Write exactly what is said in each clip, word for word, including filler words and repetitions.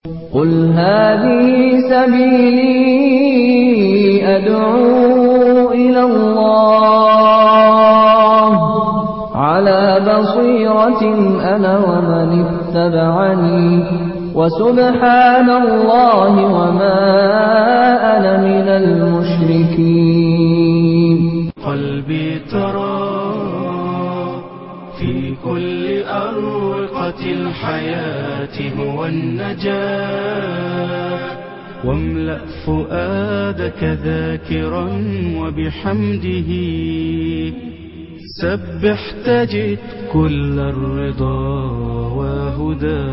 قل هذه سبيلي أدعو إلى الله على بصيرة أنا ومن اتبعني وسبحان الله وما أنا من المشركين. قلبي ترى في كل أروقة الحياة هو النجاة، واملأ فؤادك ذاكرا وبحمده سبح تجد كل الرضا وهدى،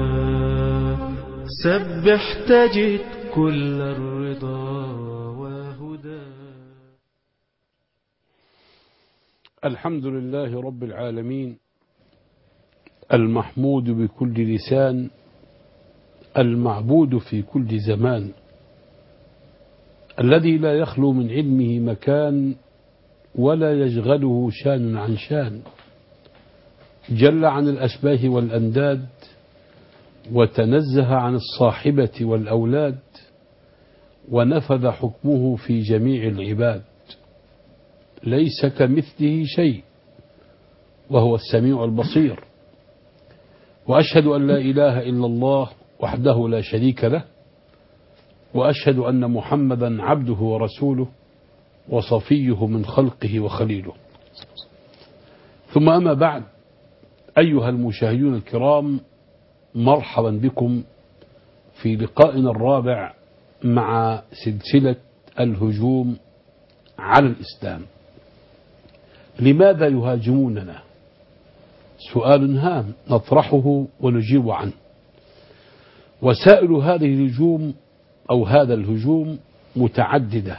سبح تجد كل الرضا وهدى. الحمد لله رب العالمين المحمود بكل لسان المعبود في كل زمان، الذي لا يخلو من علمه مكان ولا يشغله شان عن شان، جل عن الأشباه والأنداد وتنزه عن الصاحبة والأولاد، ونفذ حكمه في جميع العباد، ليس كمثله شيء وهو السميع البصير. وأشهد أن لا إله إلا الله وحده لا شريك له، وأشهد أن محمدا عبده ورسوله وصفيه من خلقه وخليله. ثم أما بعد، أيها المشاهدون الكرام، مرحبا بكم في لقائنا الرابع مع سلسلة الهجوم على الإسلام. لماذا يهاجموننا؟ سؤال هام نطرحه ونجيب عنه. وسائل هذه الهجوم أو هذا الهجوم متعددة،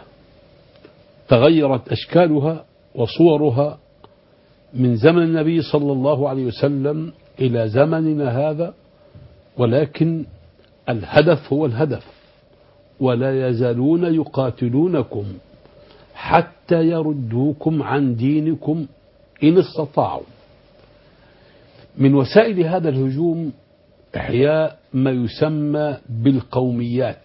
تغيرت أشكالها وصورها من زمن النبي صلى الله عليه وسلم إلى زمننا هذا، ولكن الهدف هو الهدف، ولا يزالون يقاتلونكم حتى يردوكم عن دينكم إن استطاعوا. من وسائل هذا الهجوم إحياء ما يسمى بالقوميات،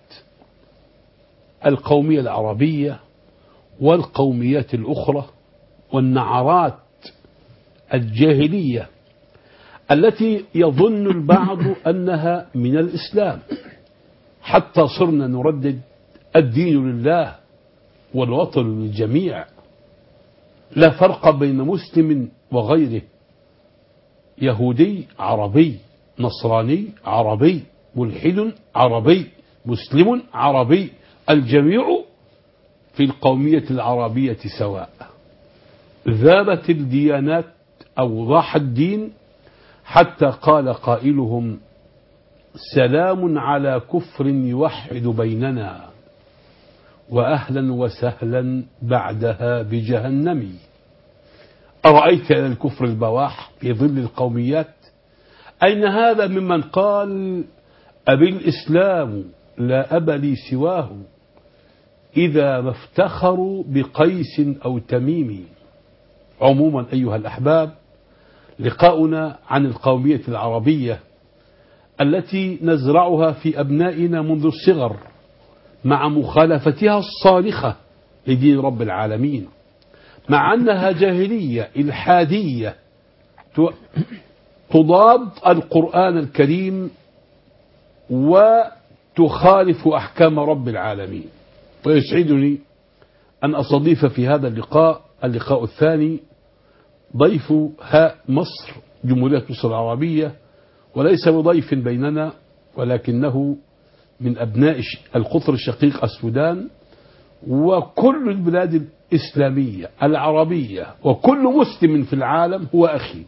القومية العربية والقوميات الأخرى والنعرات الجاهلية التي يظن البعض أنها من الإسلام، حتى صرنا نردد الدين لله والوطن للجميع، لا فرق بين مسلم وغيره، يهودي عربي، نصراني عربي، ملحد عربي، مسلم عربي، الجميع في القومية العربية سواء. ذابت الديانات أو ضاح الدين حتى قال قائلهم: سلام على كفر يوحد بيننا وأهلا وسهلا بعدها بجهنم. أرأيت إلى الكفر البواح في ظل القوميات؟ أين هذا ممن قال أبي الإسلام لا أب لي سواه إذا ما افتخروا بقيس أو تميم؟ عموما أيها الأحباب، لقاؤنا عن القومية العربية التي نزرعها في أبنائنا منذ الصغر مع مخالفتها الصارخة لدين رب العالمين، مع أنها جاهلية إلحادية تضاد القرآن الكريم وتخالف أحكام رب العالمين. ويسعدني أن أستضيف في هذا اللقاء اللقاء الثاني ضيف هاء مصر جمهورية مصر العربية، وليس بضيف بيننا ولكنه من أبناء القطر الشقيق السودان، وكل البلاد الإسلامية العربية وكل مسلم في العالم هو أخي.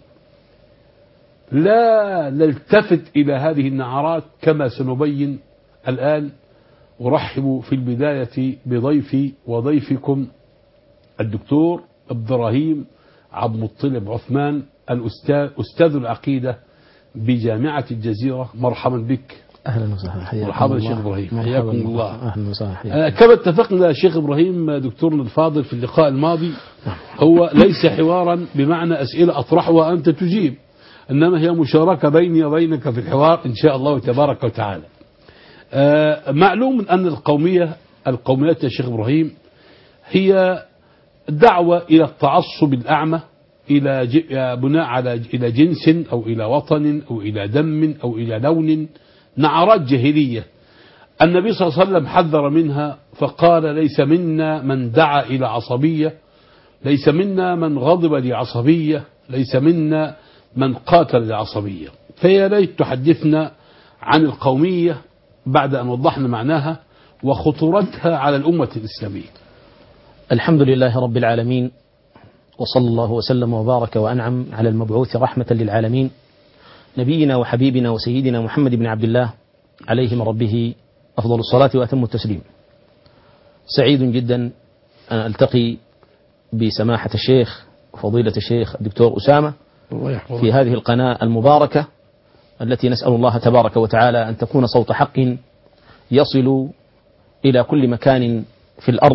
لا نلتفت إلى هذه النعرات كما سنبين الآن. أرحب في البداية بضيفي وضيفكم الدكتور عبد الرحيم عبد المطلب عثمان، الأستاذ أستاذ العقيدة بجامعة الجزيرة. مرحبا بك. أهلا وسهلا. حياكم مرحبا الله. شيخ إبراهيم، حياكم الله. أهلا وسهلا. كما اتفقنا شيخ إبراهيم دكتورنا الفاضل في اللقاء الماضي، هو ليس حوارا بمعنى أسئلة أطرحها وأنت تجيب، إنما هي مشاركة بيني وبينك في الحوار إن شاء الله تبارك وتعالى. آه معلوم أن القومية القوميات يا شيخ إبراهيم هي دعوة إلى التعصب الأعمى إلى بناء على إلى جنس أو إلى وطن أو إلى دم أو إلى لون، نعرات جاهلية. النبي صلى الله عليه وسلم حذر منها فقال: ليس منا من دعا إلى عصبية، ليس منا من غضب لعصبية، ليس منا من قاتل لعصبية. فيا ليت تحدثنا عن القومية بعد أن وضحنا معناها وخطورتها على الأمة الإسلامية. الحمد لله رب العالمين، وصلى الله وسلم وبارك وأنعم على المبعوث رحمة للعالمين نبينا وحبيبنا وسيدنا محمد بن عبد الله عليه من ربه أفضل الصلاة وأتم التسليم. سعيد جدا أن ألتقي بسماحة الشيخ وفضيلة الشيخ الدكتور أسامة في هذه القناة المباركة التي نسأل الله تبارك وتعالى أن تكون صوت حق يصل إلى كل مكان في الأرض،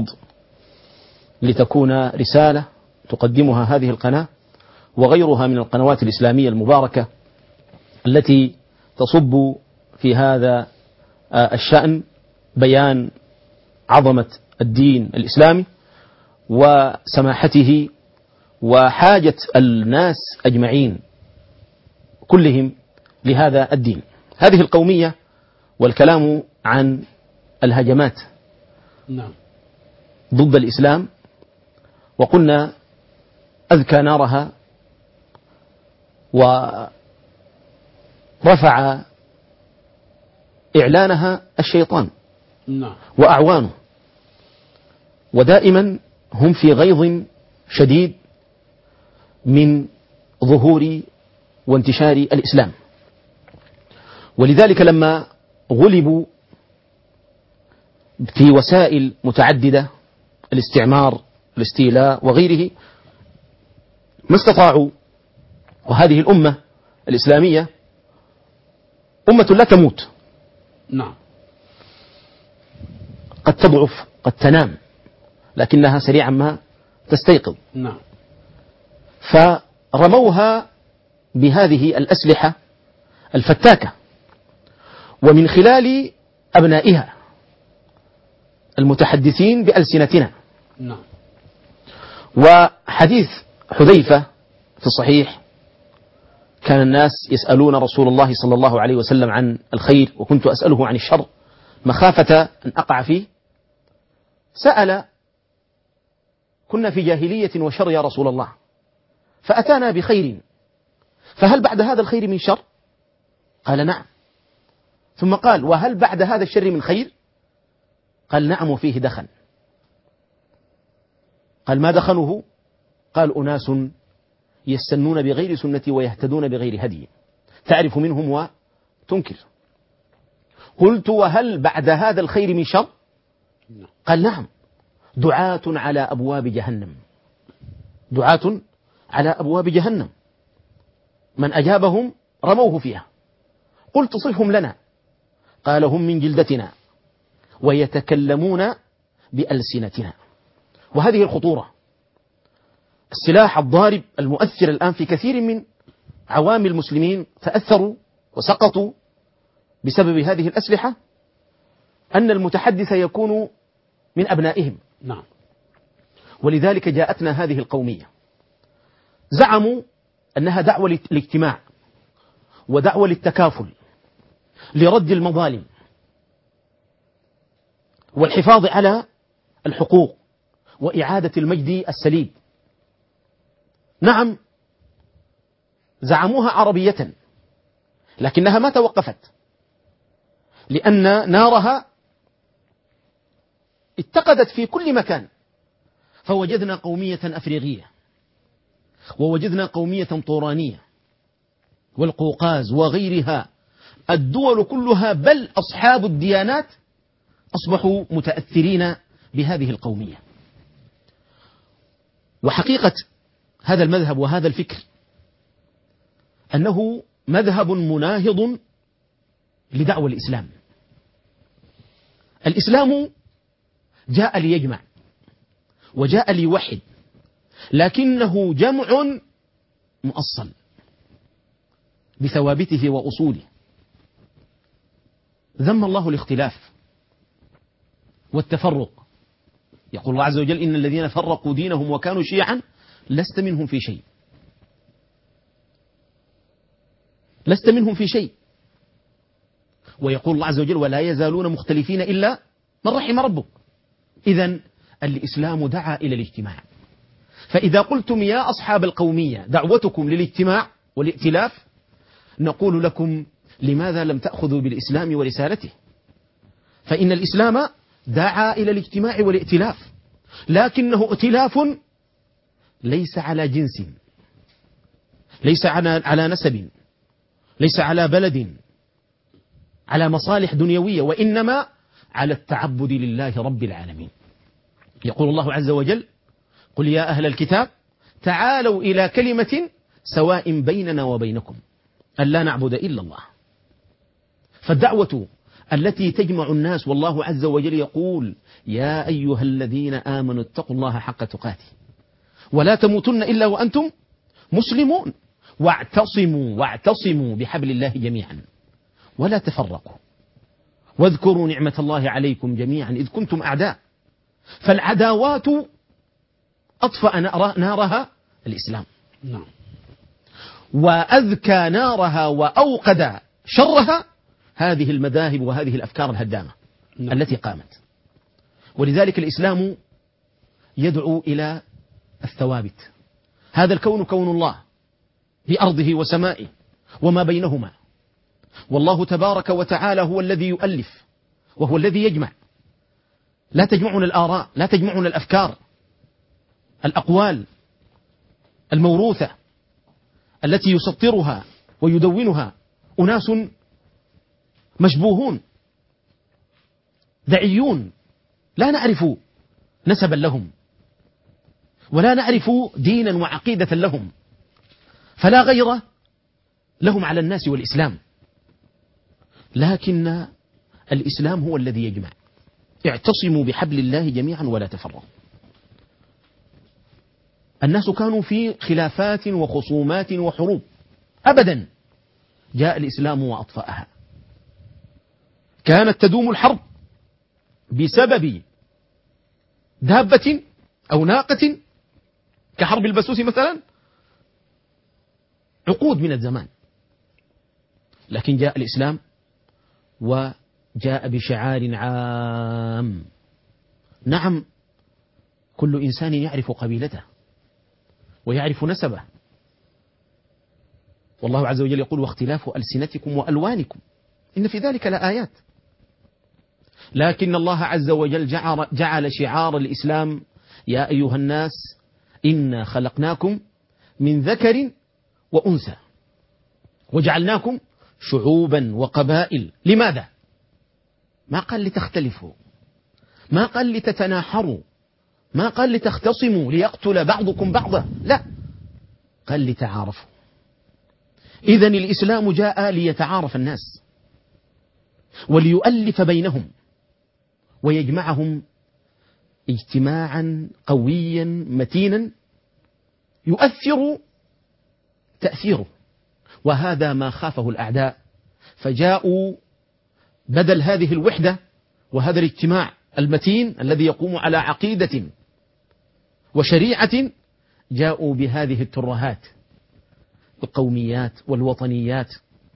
لتكون رسالة تقدمها هذه القناة وغيرها من القنوات الإسلامية المباركة التي تصب في هذا الشأن بيان عظمة الدين الإسلامي وسماحته وحاجة الناس أجمعين كلهم لهذا الدين. هذه القومية والكلام عن الهجمات نعم. ضد الإسلام، وقلنا أذكى نارها ورفع إعلانها الشيطان نعم. وأعوانه، ودائما هم في غيظ شديد من ظهور وانتشار الإسلام. ولذلك لما غلبوا في وسائل متعددة، الاستعمار، الاستيلاء وغيره، ما استطاعوا. وهذه الأمة الإسلامية أمة لا تموت، نعم. قد تضعف قد تنام، لكنها سريعا ما تستيقظ. نعم. فرموها بهذه الأسلحة الفتاكة، ومن خلال أبنائها المتحدثين بألسنتنا. نعم. وحديث حذيفة في الصحيح: كان الناس يسألون رسول الله صلى الله عليه وسلم عن الخير، وكنت أسأله عن الشر مخافة أن أقع فيه. سأل: كنا في جاهلية وشر يا رسول الله، فأتانا بخير، فهل بعد هذا الخير من شر؟ قال: نعم. ثم قال: وهل بعد هذا الشر من خير؟ قال: نعم، وفيه دخن. قال: ما دخنه؟ قال: أناس يستنون بغير سنتي ويهتدون بغير هدي، تعرف منهم وتنكر. قلت: وهل بعد هذا الخير من شر؟ قال: نعم، دعاة على أبواب جهنم، دعاة على أبواب جهنم، من أجابهم رموه فيها. قلت: صفهم لنا. قال: هم من جلدتنا ويتكلمون بألسنتنا. وهذه الخطورة، السلاح الضارب المؤثر الآن في كثير من عوام المسلمين تأثروا وسقطوا بسبب هذه الأسلحة، أن المتحدث يكون من أبنائهم. نعم. ولذلك جاءتنا هذه القومية، زعموا أنها دعوة للاجتماع ودعوة للتكافل لرد المظالم والحفاظ على الحقوق وإعادة المجد السليم. نعم، زعموها عربية، لكنها ما توقفت، لأن نارها اتقدت في كل مكان. فوجدنا قومية أفريقية، ووجدنا قومية طورانية والقوقاز وغيرها، الدول كلها بل أصحاب الديانات أصبحوا متأثرين بهذه القومية. وحقيقة هذا المذهب وهذا الفكر أنه مذهب مناهض لدعوة الإسلام. الإسلام جاء ليجمع وجاء ليوحد، لكنه جمع مؤصل بثوابته وأصوله. ذم الله الاختلاف والتفرق. يقول الله عز وجل: إن الذين فرقوا دينهم وكانوا شيعا لست منهم في شيء، لست منهم في شيء. ويقول الله عز وجل: ولا يزالون مختلفين إلا من رحم ربك. إذن الإسلام دعا إلى الاجتماع. فإذا قلتم يا أصحاب القومية دعوتكم للاجتماع والائتلاف، نقول لكم: لماذا لم تأخذوا بالإسلام ورسالته؟ فإن الإسلام دعا إلى الاجتماع والائتلاف، لكنه ائتلاف ليس على جنس، ليس على على نسب، ليس على بلد، على مصالح دنيوية، وإنما على التعبد لله رب العالمين. يقول الله عز وجل: قل يا أهل الكتاب تعالوا إلى كلمة سواء بيننا وبينكم ألا نعبد إلا الله. فالدعوة التي تجمع الناس، والله عز وجل يقول: يا أيها الذين آمنوا اتقوا الله حق تقاته ولا تموتن إلا وأنتم مسلمون واعتصموا واعتصموا بحبل الله جميعا ولا تفرقوا واذكروا نعمة الله عليكم جميعا إذ كنتم أعداء. فالعداوات أطفأ نارها الإسلام، نعم. وأذكى نارها وأوقد شرها هذه المذاهب وهذه الأفكار الهدامة، نعم. التي قامت. ولذلك الإسلام يدعو إلى الثوابت. هذا الكون كون الله بأرضه وسمائه وما بينهما، والله تبارك وتعالى هو الذي يؤلف وهو الذي يجمع. لا تجمعنا الآراء، لا تجمعنا الأفكار، الأقوال الموروثة التي يسطرها ويدونها أناس مشبوهون دعيون لا نعرف نسبا لهم ولا نعرف دينا وعقيدة لهم، فلا غير لهم على الناس والإسلام. لكن الإسلام هو الذي يجمع. اعتصموا بحبل الله جميعا ولا تفرقوا. الناس كانوا في خلافات وخصومات وحروب، أبدا جاء الإسلام وأطفأها. كانت تدوم الحرب بسبب دابة أو ناقة كحرب البسوس مثلا عقود من الزمان، لكن جاء الإسلام وجاء بشعار عام. نعم، كل إنسان يعرف قبيلته ويعرف نسبه، والله عز وجل يقول: واختلاف ألسنتكم وألوانكم إن في ذلك لآيات. لكن الله عز وجل جعل شعار الإسلام: يا أيها الناس إنا خلقناكم من ذكر وأنثى وجعلناكم شعوبا وقبائل. لماذا؟ ما قال لتختلفوا، ما قال لتتناحروا، ما قال لتختصموا ليقتل بعضكم بعضا، لا، قال لتعارفوا. إذن الإسلام جاء ليتعارف الناس وليؤلف بينهم ويجمعهم اجتماعا قويا متينا يؤثر تأثيره. وهذا ما خافه الأعداء، فجاءوا بدل هذه الوحدة وهذا الاجتماع المتين الذي يقوم على عقيدة وشريعة، جاءوا بهذه الترهات، القوميات والوطنيات.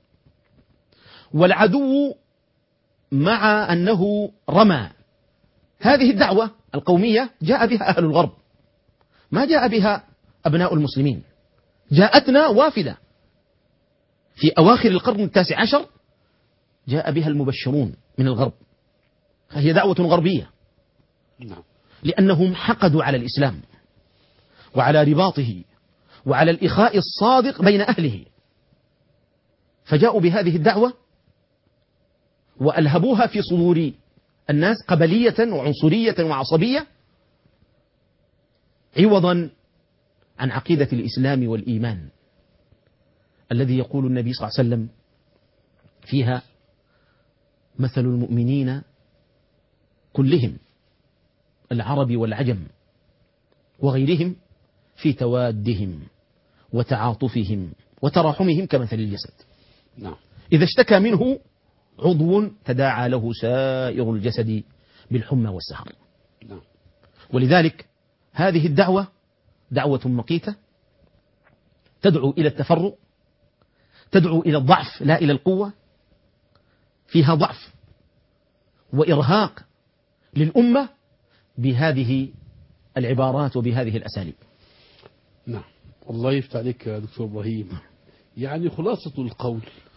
والعدو مع أنه رمى هذه الدعوة القومية جاء بها أهل الغرب، ما جاء بها أبناء المسلمين. جاءتنا وافدة في أواخر القرن التاسع عشر، جاء بها المبشرون من الغرب، فهي دعوة غربية، لأنهم حقدوا على الإسلام وعلى رباطه وعلى الإخاء الصادق بين أهله، فجاءوا بهذه الدعوة وألهبوها في صدور الناس قبلية وعنصرية وعصبية، عوضا عن عقيدة الإسلام والإيمان الذي يقول النبي صلى الله عليه وسلم فيها: مثل المؤمنين كلهم العرب والعجم وغيرهم في توادهم وتعاطفهم وتراحمهم كمثل الجسد، نعم. إذا اشتكى منه عضو تداعى له سائر الجسد بالحمى والسهر. نعم. ولذلك هذه الدعوة دعوة مقيتة، تدعو إلى التفرق، تدعو إلى الضعف لا إلى القوة، فيها ضعف وإرهاق للأمة بهذه العبارات وبهذه الأساليب. نعم. الله يفتح عليك يا دكتور إبراهيم. يعني خلاصة القول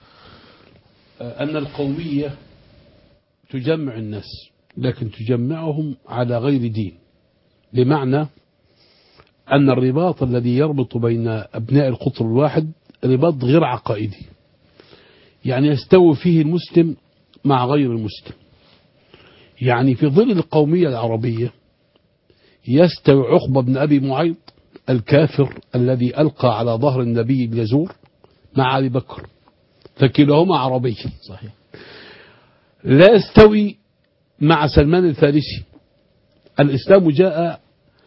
أن القومية تجمع الناس، لكن تجمعهم على غير دين، بمعنى أن الرباط الذي يربط بين أبناء القطر الواحد رباط غير عقائدي، يعني يستوي فيه المسلم مع غير المسلم. يعني في ظل القومية العربية يستوي عقبة بن أبي معيط الكافر الذي ألقى على ظهر النبي اليزور مع أبي بكر، فكلاهما عربي. صحيح. لا يستوي مع سلمان الفارسي. الإسلام جاء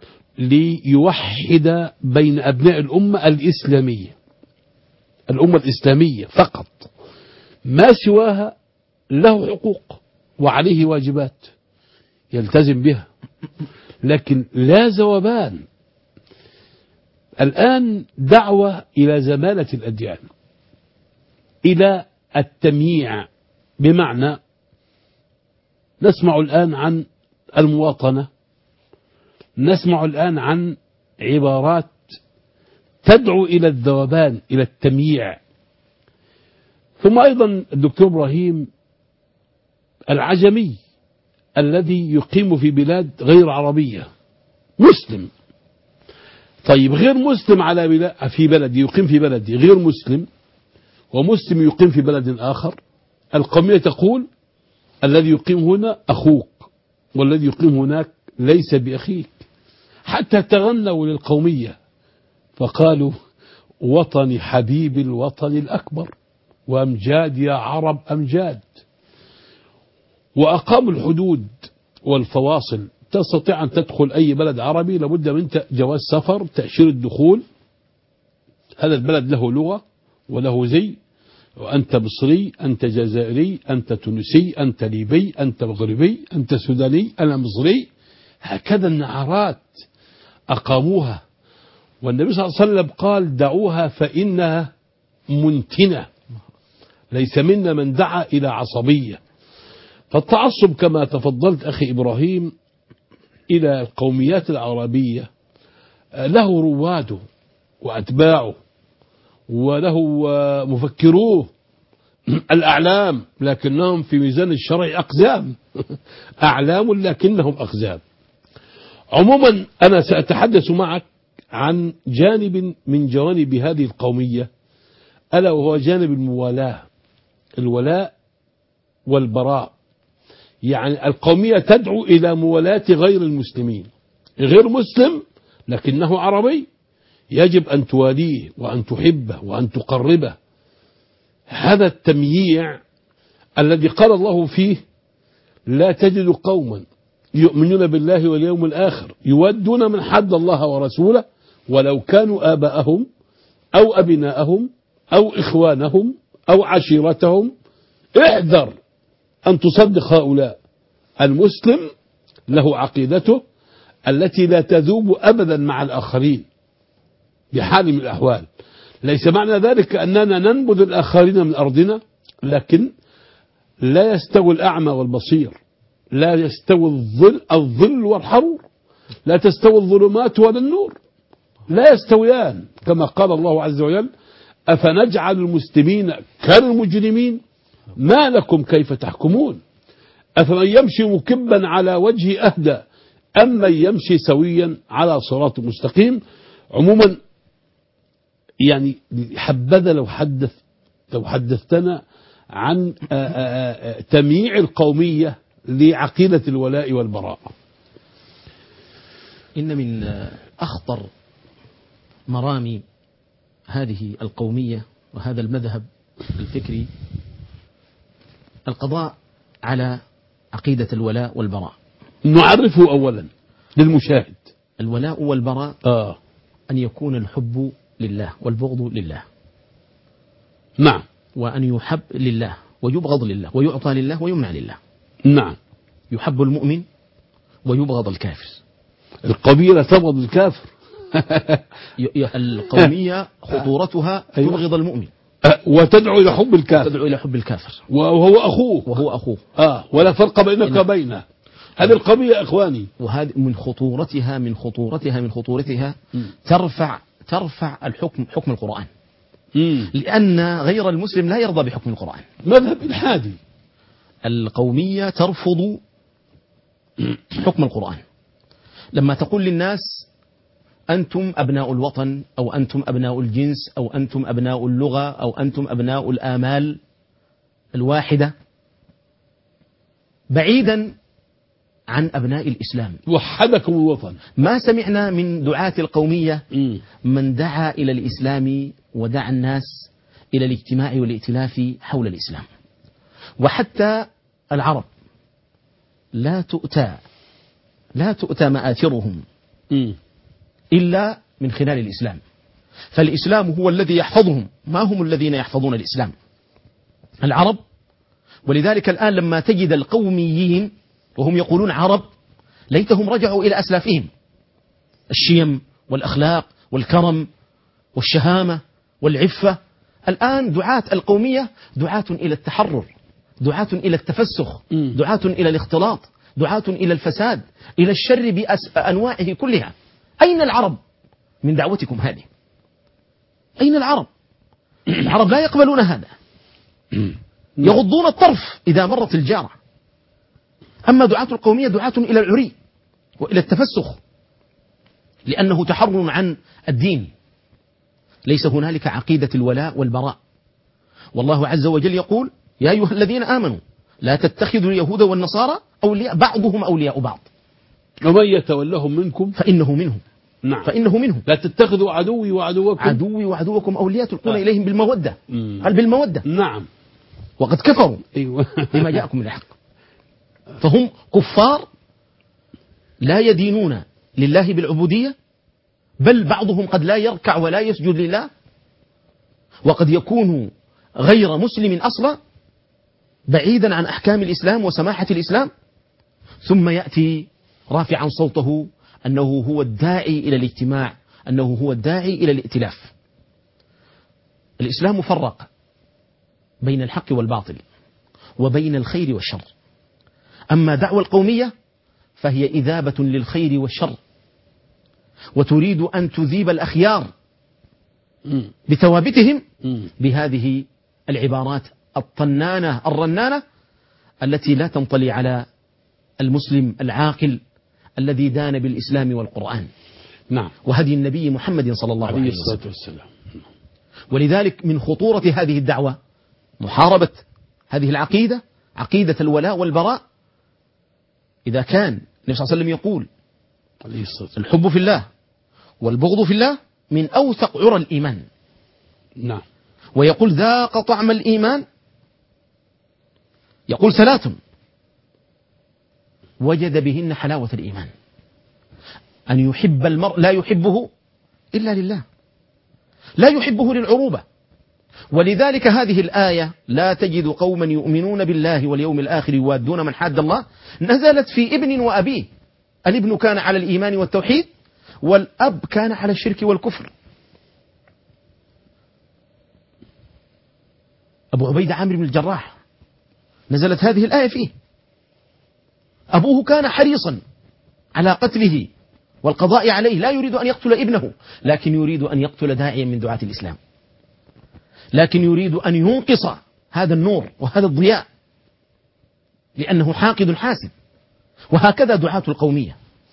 ليوحد بين أبناء الأمة الإسلامية، الأمة الإسلامية فقط، ما سواها له حقوق وعليه واجبات يلتزم بها، لكن لا ذوبان. الآن دعوة إلى زمالة الأديان، إلى التمييع، بمعنى نسمع الآن عن المواطنة، نسمع الآن عن عبارات تدعو إلى الذوبان، إلى التمييع. ثم أيضا الدكتور إبراهيم العجمي الذي يقيم في بلاد غير عربية مسلم، طيب غير مسلم على بلاد في بلدي، يقيم في بلدي غير مسلم، ومسلم يقيم في بلد آخر. القومية تقول الذي يقيم هنا أخوك، والذي يقيم هناك ليس بأخيك. حتى تغنوا للقومية فقالوا وطني حبيب الوطن الأكبر، وأمجاد يا عرب أمجاد. وأقاموا الحدود والفواصل، تستطيع أن تدخل أي بلد عربي لابد من جواز سفر، تأشيرة الدخول، هذا البلد له لغة وله زي، وأنت مصري، أنت جزائري، أنت تونسي، أنت ليبي، أنت مغربي، أنت سوداني، أنا مصري. هكذا النعرات أقاموها، والنبي صلى الله عليه وسلم قال دعوها فإنها منتنة، ليس منا من دعا إلى عصبية. فالتعصب كما تفضلت أخي إبراهيم إلى القوميات العربية له رواده وأتباعه، وله مفكروه الأعلام، لكنهم في ميزان الشرع أقزام أعلام لكنهم أقزام. عموما أنا سأتحدث معك عن جانب من جوانب هذه القومية، ألا وهو جانب الموالاة، الولاء والبراء. يعني القومية تدعو إلى موالاة غير المسلمين، غير مسلم لكنه عربي يجب أن تواليه وأن تحبه وأن تقربه. هذا التمييع الذي قال الله فيه لا تجد قوما يؤمنون بالله واليوم الآخر يودون من حد الله ورسوله ولو كانوا آباءهم أو أبناءهم أو إخوانهم أو عشيرتهم. احذر أن تصدق هؤلاء. المسلم له عقيدته التي لا تذوب أبدا مع الآخرين بحال من الأحوال. ليس معنى ذلك أننا ننبذ الآخرين من أرضنا، لكن لا يستوي الأعمى والبصير، لا يستوي الظل, الظل والحرور، لا تستوي الظلمات ولا النور، لا يستويان. كما قال الله عز وجل أفنجعل المسلمين كالمجرمين ما لكم كيف تحكمون أفمن يمشي مكبا على وجه أهدى أم من يمشي سويا على صراط مستقيم. عموما يعني حبذا لو حدث لو حدثتنا عن تمييع القومية لعقيدة الولاء والبراء. إن من أخطر مرامي هذه القومية وهذا المذهب الفكري القضاء على عقيدة الولاء والبراء. نعرفه أولا للمشاهد. الولاء والبراء آه. أن يكون الحب لله والبغض لله. نعم. وأن يحب لله ويبغض لله، ويعطى لله ويمنع لله. نعم. يحب المؤمن ويبغض الكافر. القبيلة تبغض الكافر. القومية خطورتها تبغض المؤمن وتدعو إلى حب الكافر، تدعو إلى حب الكافر وهو أخوه وهو أخوه آه ولا فرق بينك وبينه. هذه القضية إخواني، وهذه من خطورتها من خطورتها من خطورتها ترفع ترفع الحكم حكم القرآن. مم. لأن غير المسلم لا يرضى بحكم القرآن. مذهب الحادي. القومية ترفض حكم القرآن. لما تقول للناس أنتم أبناء الوطن، أو أنتم أبناء الجنس، أو أنتم أبناء اللغة، أو أنتم أبناء الآمال الواحدة، بعيدا عن أبناء الإسلام، وحدكم الوطن. ما سمعنا من دعاة القومية م. من دعا إلى الإسلام ودعا الناس إلى الاجتماع والائتلاف حول الإسلام. وحتى العرب لا تؤتى لا تؤتى مآثرهم م. إلا من خلال الإسلام، فالإسلام هو الذي يحفظهم، ما هم الذين يحفظون الإسلام. العرب. ولذلك الآن لما تجد القوميين وهم يقولون عرب، ليتهم رجعوا إلى أسلافهم، الشيم والأخلاق والكرم والشهامة والعفة. الآن دعاة القومية دعاة إلى التحرر، دعاة إلى التفسخ، دعاة إلى الاختلاط، دعاة إلى الفساد، إلى الشر بأنواعه كلها. أين العرب من دعوتكم هذه؟ أين العرب؟ العرب لا يقبلون هذا، يغضون الطرف إذا مرت الجارة. أما دعاة القومية دعاة إلى العري وإلى التفسخ، لأنه تحرر عن الدين، ليس هنالك عقيدة الولاء والبراء. والله عز وجل يقول: يا أيها الذين آمنوا لا تتخذوا اليهود والنصارى أولياء بعضهم أولياء بعض ومن يتولهم منكم فإنه منهم. نعم. فإنه منهم. لا تتخذوا عدوي وعدوكم عدوي وعدوكم أولياء تلقون آه. إليهم بالمودة. مم. قال بالمودة. نعم. وقد كفروا أيوة. بما جاءكم من الحق، فهم كفار لا يدينون لله بالعبودية، بل بعضهم قد لا يركع ولا يسجد لله، وقد يكون غير مسلم أصلا، بعيدا عن أحكام الإسلام وسماحة الإسلام، ثم يأتي رافعا صوته أنه هو الداعي إلى الاجتماع، أنه هو الداعي إلى الائتلاف. الإسلام فرق بين الحق والباطل وبين الخير والشر. أما دعوة القومية فهي إذابة للخير والشر، وتريد أن تذيب الأخيار بثوابتهم بهذه العبارات الطنانة الرنانة التي لا تنطلي على المسلم العاقل الذي دان بالإسلام والقرآن. نعم. وهدي النبي محمد صلى الله عليه وسلم. ولذلك من خطورة هذه الدعوة محاربة هذه العقيدة، عقيدة الولاء والبراء. إذا كان النبي صلى الله عليه وسلم يقول الحب في الله والبغض في الله من أوثق عرى الإيمان، نعم، ويقول ذاق طعم الإيمان، يقول ثلاث وجد بهن حلاوة الإيمان: أن يحب المرء لا يحبه إلا لله، لا يحبه للعروبة. ولذلك هذه الآية لا تجد قوما يؤمنون بالله واليوم الآخر يوادون من حاد الله نزلت في ابن وأبيه. الابن كان على الإيمان والتوحيد، والأب كان على الشرك والكفر. أبو عبيدة عامر بن الجراح نزلت هذه الآية فيه. أبوه كان حريصا على قتله والقضاء عليه، لا يريد أن يقتل ابنه، لكن يريد أن يقتل داعيا من دعاة الإسلام، لكن يريد أن ينقص هذا النور وهذا الضياء، لأنه حاقد حاسد. وهكذا دعاة القومية.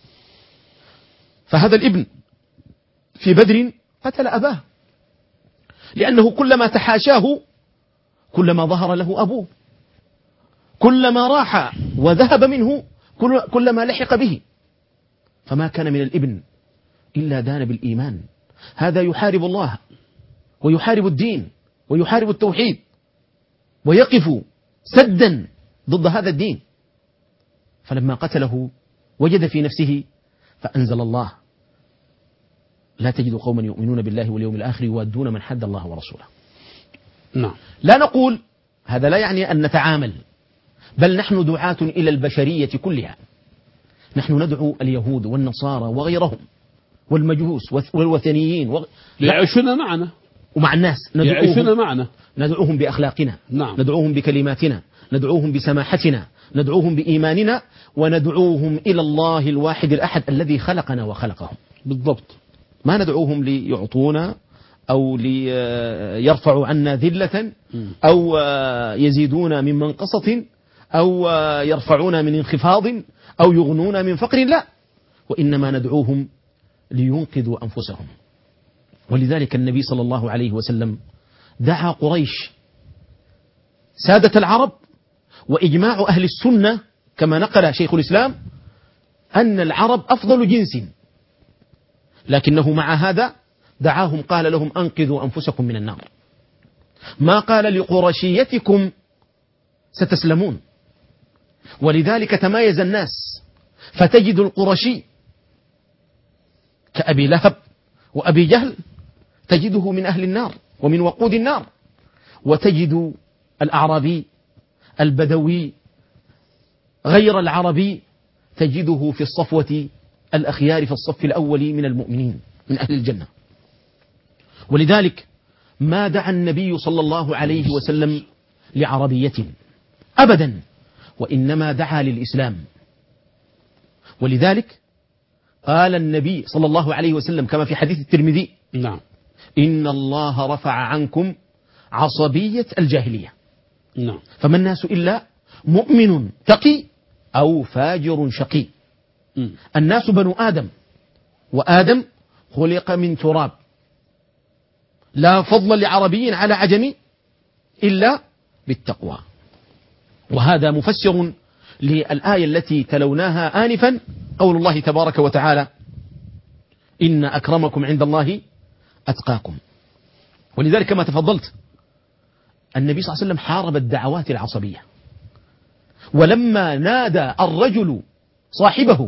فهذا الابن في بدر قتل أباه، لأنه كلما تحاشاه كلما ظهر له أبوه، كلما راح وذهب منه كلما لحق به، فما كان من الابن إلا دان بالإيمان. هذا يحارب الله ويحارب الدين ويحارب التوحيد ويقف سدا ضد هذا الدين. فلما قتله وجد في نفسه، فأنزل الله: لا تجد قوما يؤمنون بالله واليوم الآخر يوادون من حد الله ورسوله. نعم. لا نقول هذا لا يعني أن نتعامل، بل نحن دعاة إلى البشرية كلها. نحن ندعو اليهود والنصارى وغيرهم والمجوس والوثنيين و... يعيشون معنا ومع الناس، يعيشون ندعوهم معنا ندعوهم بأخلاقنا، نعم. ندعوهم بكلماتنا، ندعوهم بسماحتنا، ندعوهم بإيماننا، وندعوهم إلى الله الواحد الأحد الذي خلقنا وخلقهم. بالضبط. ما ندعوهم ليعطونا أو ليرفعوا عنا ذلة أو يزيدونا من منقصة أو يرفعونا من انخفاض أو يغنونا من فقر، لا، وإنما ندعوهم لينقذوا أنفسهم. ولذلك النبي صلى الله عليه وسلم دعا قريش سادة العرب، وإجماع أهل السنة كما نقل شيخ الإسلام أن العرب أفضل جنس، لكنه مع هذا دعاهم قال لهم أنقذوا أنفسكم من النار. ما قال لقرشيتكم ستسلمون. ولذلك تمايز الناس، فتجد القرشي كأبي لهب وأبي جهل تجده من أهل النار ومن وقود النار، وتجد الأعرابي البدوي غير العربي تجده في الصفوة الأخيار في الصف الأول من المؤمنين من أهل الجنة. ولذلك ما دعا النبي صلى الله عليه وسلم لعربية أبدا، وإنما دعا للإسلام. ولذلك قال النبي صلى الله عليه وسلم كما في حديث الترمذي: نعم، إن الله رفع عنكم عصبية الجاهلية. نعم. فما الناس إلا مؤمن تقي أو فاجر شقي. م. الناس بنو آدم، وآدم خلق من تراب. لا فضل لعربي على عجمي إلا بالتقوى. وهذا مفسر للآية التي تلوناها آنفا، قول الله تبارك وتعالى: إن أكرمكم عند الله أتقاكم. ولذلك كما تفضلت النبي صلى الله عليه وسلم حارب الدعوات العصبية. ولما نادى الرجل صاحبه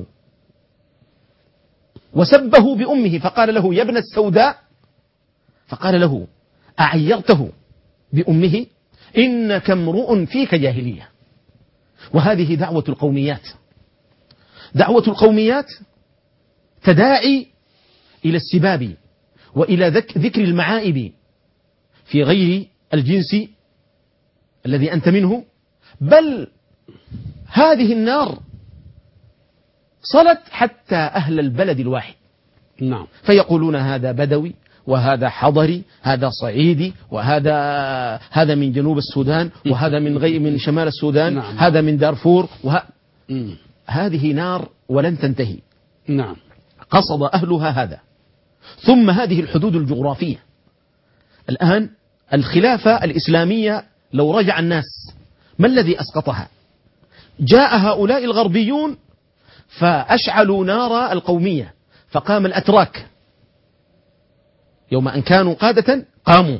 وسبه بأمه فقال له: يا ابن السوداء، فقال له: أعيرته بأمه؟ إنك امرؤ فيك جاهلية. وهذه دعوة القوميات. دعوة القوميات تداعي إلى السباب وإلى ذكر المعائب في غير الجنس الذي أنت منه، بل هذه النار صلت حتى أهل البلد الواحد. نعم. فيقولون هذا بدوي، وهذا حضري، هذا صعيدي، وهذا هذا من جنوب السودان، وهذا من غير من شمال السودان، نعم. هذا من دارفور، وه... م. هذه نار ولن تنتهي. نعم. قصد أهلها هذا. ثم هذه الحدود الجغرافية. الآن الخلافة الإسلامية لو رجع الناس ما الذي أسقطها؟ جاء هؤلاء الغربيون فأشعلوا نار القومية، فقام الأتراك يوم أن كانوا قادة قاموا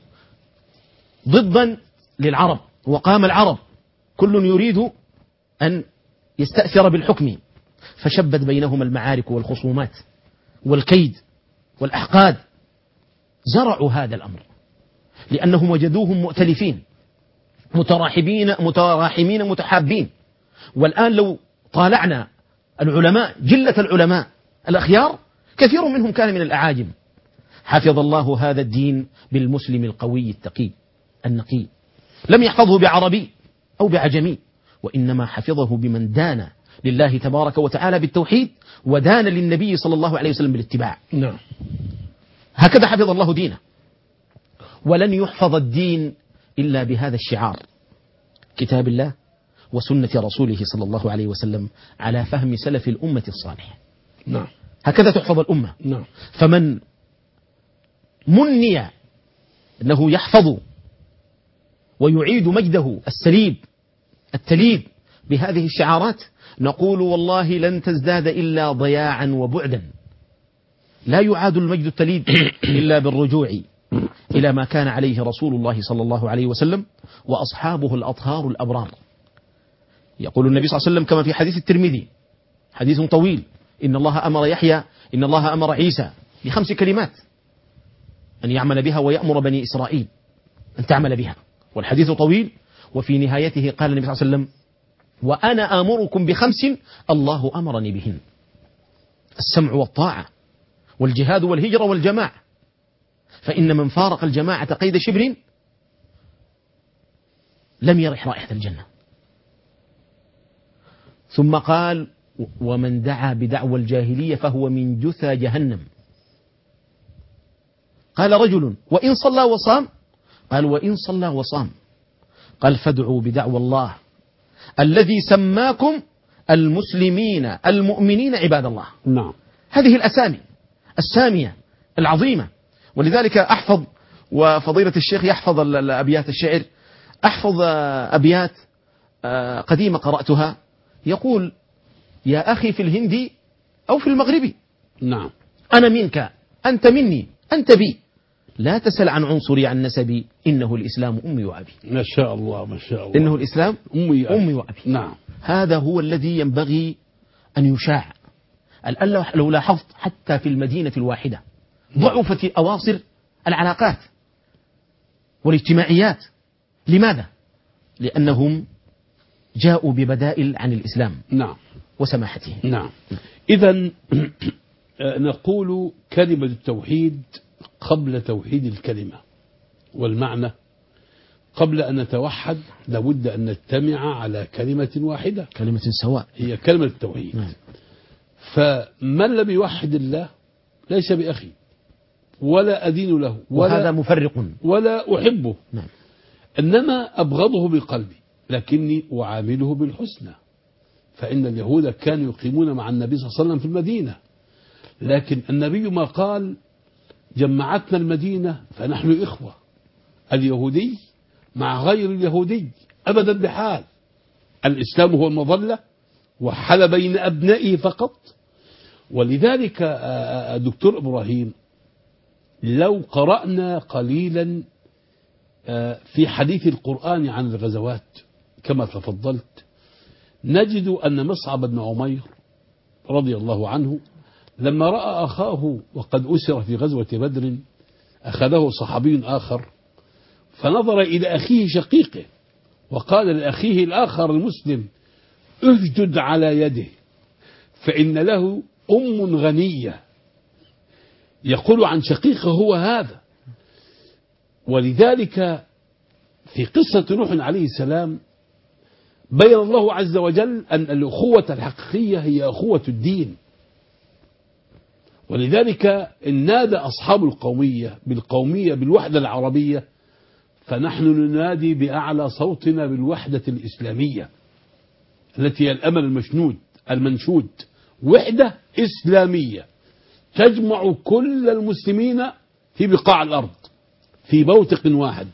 ضدا للعرب، وقام العرب كل يريد أن يستأثر بالحكم، فشبت بينهم المعارك والخصومات والكيد والأحقاد. زرعوا هذا الأمر لأنهم وجدوهم مؤتلفين متراحبين متراحمين متحابين. والآن لو طالعنا العلماء، جلة العلماء الأخيار كثير منهم كان من الأعاجم. حفظ الله هذا الدين بالمسلم القوي التقي النقي، لم يحفظه بعربي أو بعجمي، وإنما حفظه بمن دان لله تبارك وتعالى بالتوحيد، ودان للنبي صلى الله عليه وسلم بالاتباع. نعم. هكذا حفظ الله دينه. ولن يحفظ الدين إلا بهذا الشعار: كتاب الله وسنة رسوله صلى الله عليه وسلم على فهم سلف الأمة الصالح. نعم. هكذا تحفظ الأمة. نعم. فمن مني أنه يحفظ ويعيد مجده السليب التليد بهذه الشعارات، نقول والله لن تزداد إلا ضياعا وبعدا. لا يعاد المجد التليد إلا بالرجوع إلى ما كان عليه رسول الله صلى الله عليه وسلم وأصحابه الأطهار الأبرار. يقول النبي صلى الله عليه وسلم كما في حديث الترمذي، حديث طويل: إن الله أمر يحيى إن الله أمر عيسى بخمس كلمات أن يعمل بها ويأمر بني إسرائيل أن تعمل بها، والحديث طويل، وفي نهايته قال النبي صلى الله عليه وسلم: وأنا آمركم بخمس الله أمرني بهن: السمع والطاعة، والجهاد والهجرة والجماعة، فإن من فارق الجماعة قيد شبر لم يرح رائحة الجنة. ثم قال: ومن دعا بدعوى الجاهلية فهو من جثى جهنم. قال رجل: وإن صلى وصام؟ قال: وإن صلى وصام. قال: فادعوا بدعوى الله الذي سماكم المسلمين المؤمنين عباد الله. نعم. هذه الأسامي السامية العظيمة. ولذلك أحفظ، وفضيلة الشيخ يحفظ الأبيات الشعر، أحفظ أبيات قديمة قرأتها، يقول: يا أخي في الهند أو في المغرب، نعم، أنا منك أنت مني أنت بي، لا تسل عن عنصري عن نسبي، إنه الإسلام أمي وأبي. ما شاء الله ما شاء الله. إنه الإسلام أمي, أمي وأبي. نعم. هذا هو الذي ينبغي أن يشاع. الآن لو لاحظت حتى في المدينة الواحدة ضعفت أواصر العلاقات والاجتماعيات. لماذا؟ لأنهم جاءوا ببدائل عن الإسلام نعم وسماحته. نعم. إذن نقول كلمة التوحيد قبل توحيد الكلمة، والمعنى قبل أن نتوحد لابد أن نجتمع على كلمة واحدة، كلمة سواء، هي كلمة التوحيد. نعم. فمن لم يوحد الله ليس بأخي ولا أدين له ولا وهذا مفرق ولا أحبه. نعم. إنما أبغضه بقلبي لكني أعامله بالحسنى. فإن اليهود كانوا يقيمون مع النبي صلى الله عليه وسلم في المدينة، لكن النبي ما قال جمعتنا المدينة فنحن إخوة، اليهودي مع غير اليهودي أبدا بحال. الإسلام هو المظلة وحل بين أبنائه فقط. ولذلك دكتور إبراهيم لو قرأنا قليلا في حديث القرآن عن الغزوات كما تفضلت، نجد أن مصعب بن عمير رضي الله عنه لما رأى أخاه وقد أسر في غزوة بدر، أخذه صحابي آخر فنظر إلى أخيه شقيقه وقال لأخيه الآخر المسلم: اسجد على يده فإن له أم غنية. يقول عن شقيقه هو هذا. ولذلك في قصة نوح عليه السلام بين الله عز وجل أن الأخوة الحقيقية هي أخوة الدين. ولذلك إن نادى أصحاب القومية بالقومية بالوحدة العربية، فنحن ننادي بأعلى صوتنا بالوحدة الإسلامية التي هي الأمل المشنود المنشود، وحدة إسلامية تجمع كل المسلمين في بقاع الأرض في بوتق واحد.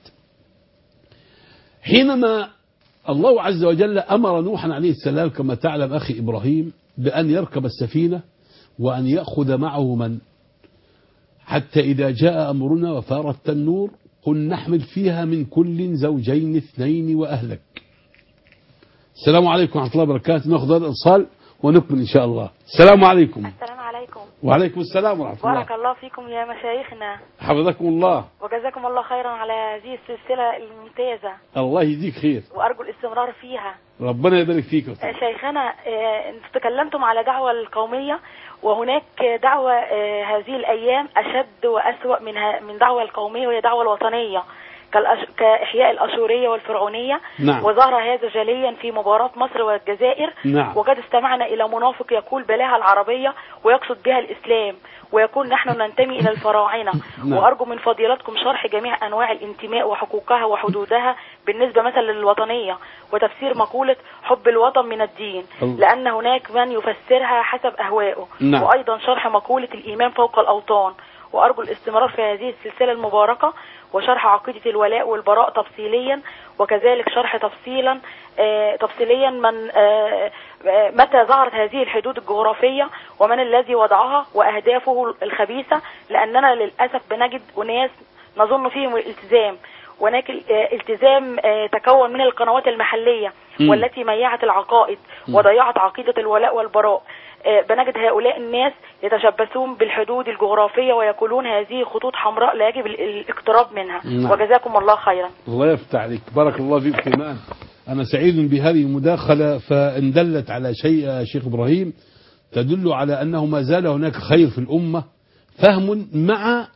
حينما الله عز وجل أمر نوحا عليه السلام كما تعلم أخي إبراهيم بأن يركب السفينة وأن يأخذ معه من، حتى إذا جاء أمرنا وفار التنور قل نحمل فيها من كل زوجين اثنين وأهلك. السلام عليكم ورحمة الله وبركاته. نأخذ الاتصال ونكمل إن شاء الله. السلام عليكم. السلام عليكم. وعليكم السلام ورحمة الله. بارك الله فيكم يا مشايخنا. حفظكم الله. وجزاكم الله خيرا على هذه السلسلة الممتازة. الله يجزيك خير. وأرجو الاستمرار فيها. ربنا يبارك فيك. شيخنا انتم تكلمتم على دعوة القومية، وهناك دعوة هذه الأيام أشد وأسوأ من من دعوة القومية، وهي دعوة الوطنية كإحياء الأشورية والفرعونية. نعم. وظهر هذا جليا في مباراة مصر والجزائر. نعم. وقد استمعنا إلى منافق يقول بلاها العربية ويقصد بها الإسلام، ويقول نحن ننتمي إلى الفراعنة. نعم. وأرجو من فضيلتكم شرح جميع أنواع الانتماء وحقوقها وحدودها بالنسبة مثلا للوطنية، وتفسير مقولة حب الوطن من الدين، لأن هناك من يفسرها حسب أهوائه. نعم. وأيضا شرح مقولة الإيمان فوق الأوطان. وأرجو الاستمرار في هذه السلسلة المباركة، وشرح عقيدة الولاء والبراء تفصيليا، وكذلك شرح تفصيلا آه تفصيليا من آه متى ظهرت هذه الحدود الجغرافية ومن الذي وضعها وأهدافه الخبيثة، لأننا للأسف بنجد أناس نظن فيهم الالتزام، وهناك التزام آه تكون من القنوات المحلية م. والتي ميعت العقائد وضيعت عقيدة الولاء والبراء. بنجد هؤلاء الناس يتشبثون بالحدود الجغرافية ويقولون هذه خطوط حمراء لا يجب الاقتراب منها. نعم. وجزاكم الله خيرا. الله يفتح عليك، بارك الله فيك كمان. أنا سعيد بهذه المداخلة، فإن دلت على شيء يا شيخ إبراهيم تدل على أنه ما زال هناك خير في الأمة، فهم مع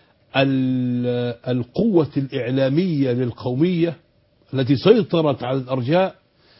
القوة الإعلامية للقومية التي سيطرت على الأرجاء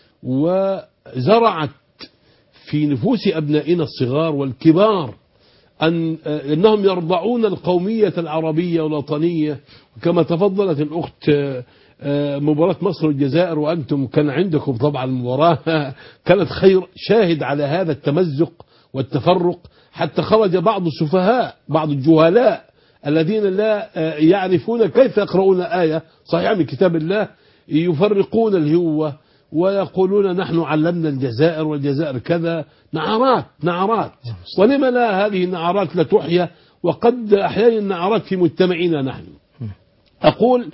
وزرعت في نفوس أبنائنا الصغار والكبار أن أنهم يرضعون القومية العربية والوطنية. كما تفضلت الأخت مباراة مصر والجزائر، وأنتم كان عندكم طبعا المباراة كانت خير شاهد على هذا التمزق والتفرق، حتى خرج بعض السفهاء بعض الجهلاء الذين لا يعرفون كيف يقرؤون آية صحيحة من كتاب الله يفرقون الهوة ويقولون نحن علمنا الجزائر والجزائر كذا. نعرات نعرات، ولما لا هذه النعرات لا تحيا، وقد أحيانا النعرات في مجتمعنا نحن. أقول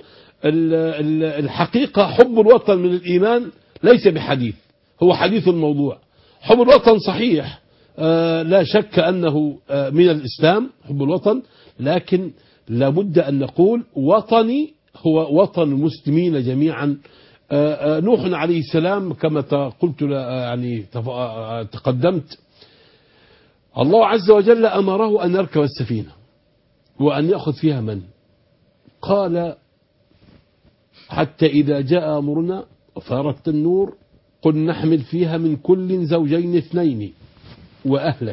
الحقيقة حب الوطن من الإيمان ليس بحديث، هو حديث الموضوع. حب الوطن صحيح لا شك أنه من الإسلام حب الوطن، لكن لابد أن نقول وطني هو وطن المسلمين جميعا. نوح عليه السلام كما قلت يعني تقدمت، الله عز وجل أمره أن يركب السفينة وأن يأخذ فيها من قال حتى إذا جاء أمرنا وفارت النور قل نحمل فيها من كل زوجين اثنين وأهلك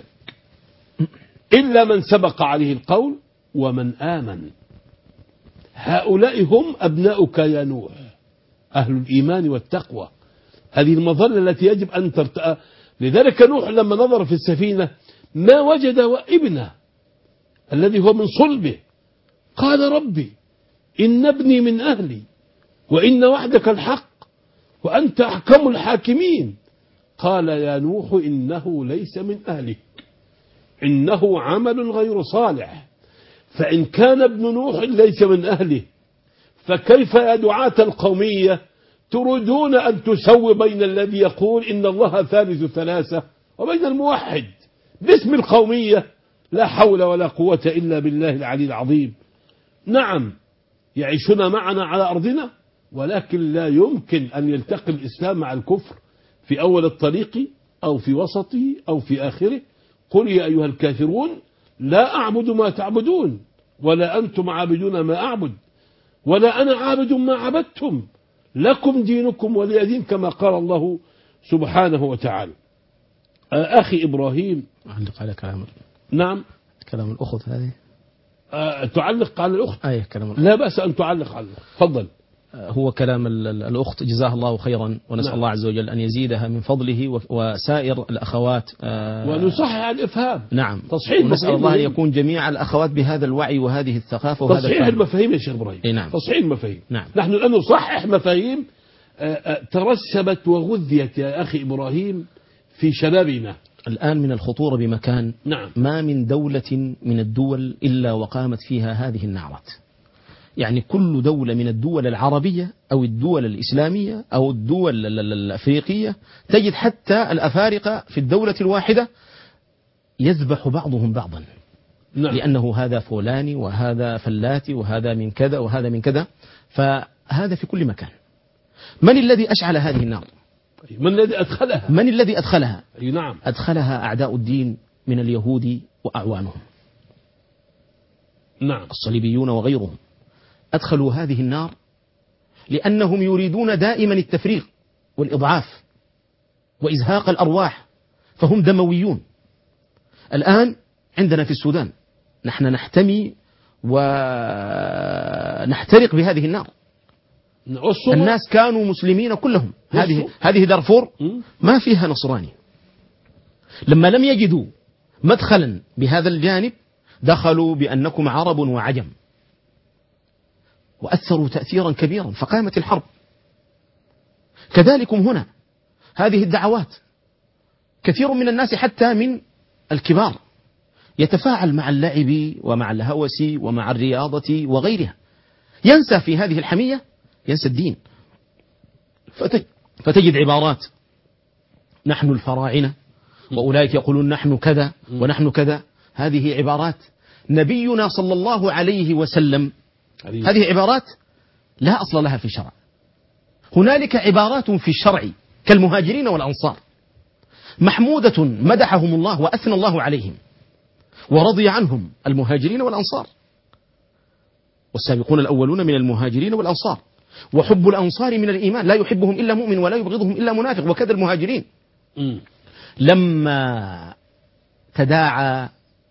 إلا من سبق عليه القول ومن آمن. هؤلاء هم أبناؤك يا نوح، أهل الإيمان والتقوى، هذه المظلة التي يجب أن ترتأى. لذلك نوح لما نظر في السفينة ما وجد ابنه الذي هو من صلبه، قال ربي إن ابني من أهلي وإن وعدك الحق وأنت أحكم الحاكمين. قال يا نوح إنه ليس من أهلك إنه عمل غير صالح. فإن كان ابن نوح ليس من أهله، فكيف يا دعاة القومية تريدون أن تسوي بين الذي يقول إن الله ثالث ثلاثة وبين الموحد باسم القومية؟ لا حول ولا قوة إلا بالله العلي العظيم. نعم يعيشون معنا على أرضنا، ولكن لا يمكن أن يلتقي الإسلام مع الكفر في أول الطريق أو في وسطه أو في آخره. قل يا أيها الكافرون لا أعبد ما تعبدون ولا أنتم عابدون ما أعبد ولا أنا عابد ما عبدتم لكم دينكم ولي دين، كما قال الله سبحانه وتعالى. أخي إبراهيم أعلق على كلام نعم كلام الأخت هذه. أه تعلق على الأخت؟ أي كلام الأخت. لا بأس أن تعلق على الأخت، تفضل. هو كلام الأخت جزاها الله خيرا، ونسأل نعم. الله عز وجل أن يزيدها من فضله وسائر الأخوات ونصحح عن الإفهام. نعم تصحيح ونسأل الله أن يكون جميع الأخوات بهذا الوعي وهذه الثقافة وهذا تصحيح الفهم. المفاهيم يا شيخ إبراهيم. نعم. تصحيح المفاهيم. نعم. نحن الآن نصحح مفاهيم ترسبت وغذيت يا أخي إبراهيم في شبابنا. الآن من الخطورة بمكان. نعم. ما من دولة من الدول إلا وقامت فيها هذه النعرات. يعني كل دولة من الدول العربية أو الدول الإسلامية أو الدول الأفريقية تجد حتى الأفارقة في الدولة الواحدة يذبح بعضهم بعضا. نعم. لأنه هذا فلاني وهذا فلاتي وهذا من كذا وهذا من كذا، فهذا في كل مكان. من الذي أشعل هذه النار؟ من الذي أدخلها؟ من الذي أدخلها؟ نعم. أدخلها أعداء الدين من اليهود وأعوانهم. نعم. الصليبيون وغيرهم أدخلوا هذه النار لأنهم يريدون دائما التفريق والإضعاف وإزهاق الأرواح، فهم دمويون. الآن عندنا في السودان نحن نحتمي ونحترق بهذه النار. الناس كانوا مسلمين كلهم. هذه هذه دارفور ما فيها نصراني. لما لم يجدوا مدخلا بهذا الجانب دخلوا بأنكم عرب وعجم، وأثروا تأثيرا كبيرا فقامت الحرب. كذلكم هنا هذه الدعوات، كثير من الناس حتى من الكبار يتفاعل مع اللعب ومع الهوس ومع الرياضة وغيرها، ينسى في هذه الحمية، ينسى الدين، فتجد عبارات نحن الفراعنة، وأولئك يقولون نحن كذا ونحن كذا. هذه عبارات نبينا صلى الله عليه وسلم، هذه عبارات لا أصل لها في الشرع. هنالك عبارات في الشرع كالمهاجرين والأنصار محمودة مدحهم الله وأثنى الله عليهم ورضي عنهم، المهاجرين والأنصار والسابقون الأولون من المهاجرين والأنصار، وحب الأنصار من الإيمان، لا يحبهم إلا مؤمن ولا يبغضهم إلا منافق، وكذا المهاجرين. م. لما تداعى